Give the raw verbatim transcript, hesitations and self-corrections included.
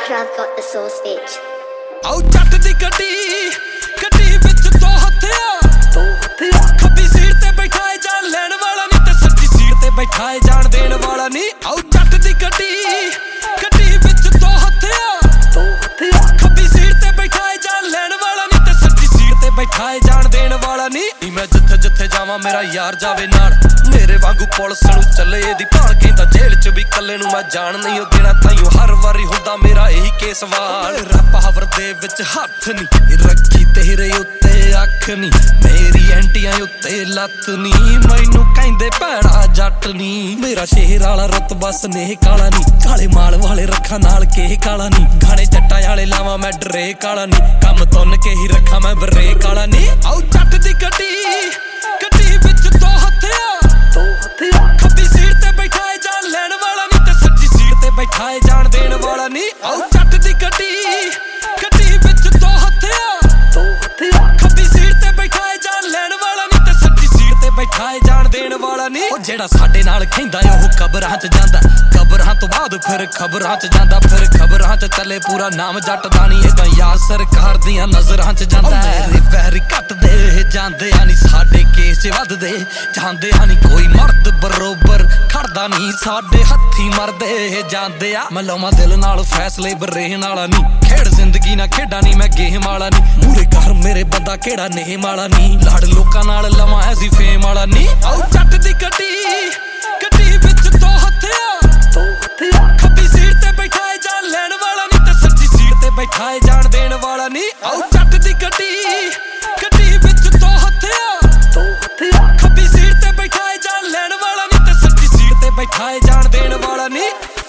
I've got the sauce, bitch. ਆਉ ਜੱਟ ਦੀ ਗੱਡੀ ਗੱਡੀ ਵਿੱਚ ਦੋ ਹੱਥਿਆ ਦੋ ਹੱਥਿਆ ਖੱਬੀ ਸੀਟ ਤੇ ਬੈਠਾਏ ਜਾਣ ਲੈਣ ਵਾਲਾ ਨਹੀਂ ਤੇ ਸੱਜੀ ਸੀਟ ਤੇ ਬੈਠਾਏ ਜਾਣ ਦੇਣ ਵਾਲਾ ਨਹੀਂ ਆਉ ਜੱਟ ਦੀ ਗੱਡੀ ਗੱਡੀ ਵਿੱਚ ਦੋ ਹੱਥਿਆ ਦੋ ਹੱਥਿਆ ਖੱਬੀ ਸੀਟ ਤੇ ਬੈਠਾਏ ਜਾਣ ਲੈਣ ਵਾਲਾ ਨਹੀਂ ਤੇ ਸੱਜੀ ਸੀਟ ਤੇ ਬੈਠਾਏ ਜਾਣ ਦੇਣ ਵਾਲਾ ਨਹੀਂ ਮੈਂ ਜਿੱਥੇ ਜਿੱਥੇ ਜਾਵਾਂ ਮੇਰਾ ਯਾਰ ਜਾਵੇ ਨਾਲ ਮੇਰੇ ਵਾਂਗੂ ਪੁਲਿਸ ਨੂੰ ਚੱਲੇ ਇਹਦੀ ਭਾਲ ਕਹਿੰਦਾ ਜੇਲ੍ਹ ਚ ਵੀ ਕੱਲੇ ਨੂੰ ਮੈਂ ਜਾਣ ਨਹੀਂ ਉਹ ਦੇਣਾ ਤਾਈਓ ਹਰ ਵਾਰੀ ਹੁੰਦਾ ਮੇਰਾ ਇਹੀ ਕੇਸ ਵਾਲ ਰੱਬ ਹਵਰ ਦੇ ਵਿੱਚ ਹੱਥ ਨਹੀਂ ਰੱਖੀ ਤੇਰੇ ਉੱਤੇ ਅੱਖ ਨਹੀਂ ਮੇਰੀ ਐਂਟੀਆਂ ਉੱਤੇ ਲੱਤ ਨਹੀਂ ਮੈਨੂੰ ਕਹਿੰਦੇ ਭੈੜਾ ਜੱਟ ਨਹੀਂ ਮੇਰਾ ਸ਼ੇਰ ਵਾਲਾ ਰਤਬਾ ਸਨੇਹ ਕਾਲਾ ਨਹੀਂ ਕਾਲੇ ਮਾਲ ਵਾਲੇ ਰੱਖਾਂ ਨਾਲ ਕੇ ਕਾਲਾ ਨਹੀਂ ਗਾਣੇ ਜੱਟਾਂ ਵਾਲੇ ਲਾਵਾਂ ਮੈਂ ਡਰੇ ਕਾਲਾ ਨਹੀਂ ਕੰਮ ਤੁੰਨ ਕੇ ਹੀ ਰੱਖਾਂ ਮੈਂ ਬਰੇ ਕਾਲਾ ਨਹੀਂ ਆਉ ਜੱਟ ਦੀ ਗੱਡੀ ਗੱਡੀ ਵਿੱਚ ਦੋ ਹੱਥਿਆ ਦੋ ਹੱਥਿਆ ਖੱਬੀ ਸੀਟ ਤੇ ਬੈਠਾਏ ਜਾਣ ਲੈਣ ਵਾਲਾ ਨਹੀਂ ਤੇ ਸੱਜੀ ਸੀਟ ਤੇ ਬੈਠਾਏ ਜਾਣ ਦੇਣ ਵਾਲਾ ਨਹੀਂ ਆਉ ਜੱਟ ਦੀ ਗੱਡੀ ਗੱਡੀ ਵਿੱਚ ਦੋ ਹੱਥਿਆ ਦੋ ਹੱਥਿਆ ਖੱਬੀ ਸੀਟ ਤੇ ਬੈਠਾਏ ਜਾਣ ਲੈਣ ਵਾਲਾ ਨਹੀਂ ਤੇ ਸੱਜੀ ਸੀਟ ਤੇ ਬੈਠਾਏ ਜਾਣ ਦੇਣ ਵਾਲਾ ਨਹੀਂ ਉਹ ਜਿਹੜਾ ਸਾਡੇ ਨਾਲ ਖੈਂਦਾ ਉਹ ਕਬਰਾਂ 'ਚ ਜਾਂਦਾ ਕਬਰਾਂ ਤੋਂ ਬਾਅਦ ਫਿਰ ਖਬਰਾਂ 'ਚ ਜਾਂਦਾ ਫਿਰ ਖਬਰਾਂ 'ਚ ਚੱਲੇ ਪੂਰਾ ਨਾਮ ਜੱਟ ਦਾ ਨਹੀਂ ਏਦਾਂ ਯਾਰ ਸਰਕਾਰ ਦੀਆਂ ਨਜ਼ਰਾਂ 'ਚ ਜਾਂਦਾ ਮੇਰੇ ਪੈਰ ਘੱਟਦੇ ਜਾਂਦੇ ਆ ਨਹੀਂ ਸਾਡੇ ਕੇਸ 'ਚ ਵੱਧਦੇ ਜਾਂਦੇ ਆ ਨਹੀਂ ਕੋਈ ਮਰਦ ਬਰੋਬਰ ਖੜਦਾ ਨਹੀਂ ਸਾਡੇ ਹੱਥੀ ਮਰਦੇ ਜਾਂਦੇ ਆ ਮੈਂ ਲਵਾਂ ਦਿਲ ਨਾਲ ਫੈਸਲੇ ਬਰੇਨ ਵਾਲਾ ਨਹੀਂ ਖੇਡ ਜ਼ਿੰਦਗੀ ਨਾ ਖੇਡਾਂ ਨਹੀਂ ਮੈਂ ਗੇਮ ਵਾਲਾ ਨਹੀਂ ਮੂਰੇ ਘਰ ਮੇਰੇ ਬੰਦਾ ਕਿਹੜਾ ਨੇਮ ਵਾਲਾ ਨਹੀਂ ਲੜ ਲੋਕਾਂ ਨਾਲ ਲਵਾਂ ਐਸੀ ਫੇਮ ਵਾਲਾ ਨਹੀਂ ਆਉ ਜੱਟ ਦੀ ਗੱਡੀ ਗੱਡੀ ਵਿੱਚ ਦੋ ਹੱਥਿਆ ਦੋ ਹੱਥਿਆ ਖੱਬੀ ਸੀਟ ਤੇ ਬੈਠਾਏ ਜਾਣ ਲੈਣ ਵਾਲਾ ਨਹੀਂ ਤੇ ਸੱਜੀ ਸੀਟ ਤੇ ਬੈਠਾਏ ਜਾਣ ਦੇਣ ਵਾਲਾ ਨਹੀਂ ਆਉ ਜੱਟ ਦੀ ਗੱਡੀ ਗੱਡੀ ਵਿੱਚ ਦੋ ਹੱਥਿਆ ਦੋ ਹੱਥਿਆ ਖੱਬੀ ਸੀਟ ਤੇ ਬੈਠਾਏ ਜਾਣ ਲੈਣ ਵਾਲਾ ਨਹੀਂ ਤੇ ਸੱਜੀ ਸੀਟ ਤੇ ਬੈਠਾਏ ਜਾਣ ਦੇਣ ਵਾਲਾ ਨਹੀਂ